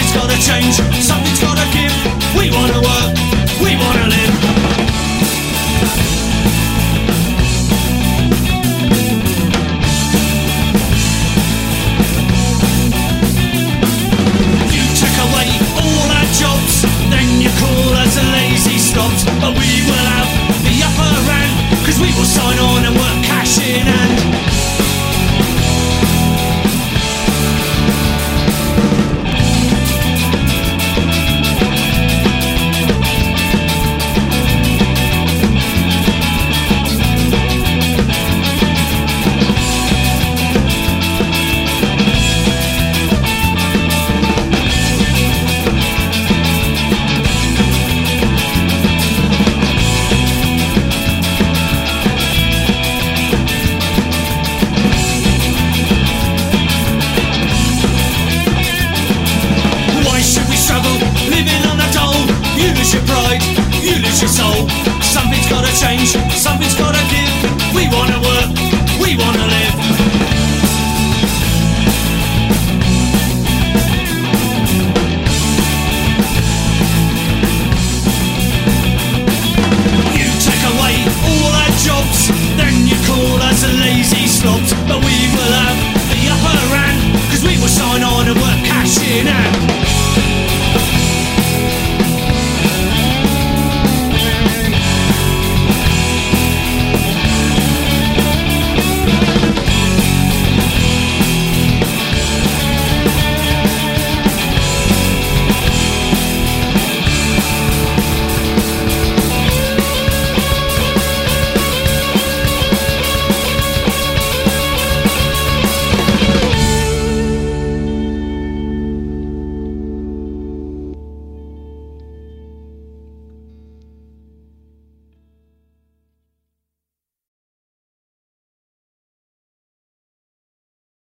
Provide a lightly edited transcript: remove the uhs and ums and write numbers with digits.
Something's gotta change, something's gotta give. We wanna work, we wanna live. You took away all our jobs, then you call us a lazy slobs. But we will have the upper hand, 'cause we will sign on and work cash in hand. Your pride, you lose your soul. Something's gotta change, something's gotta give. We wanna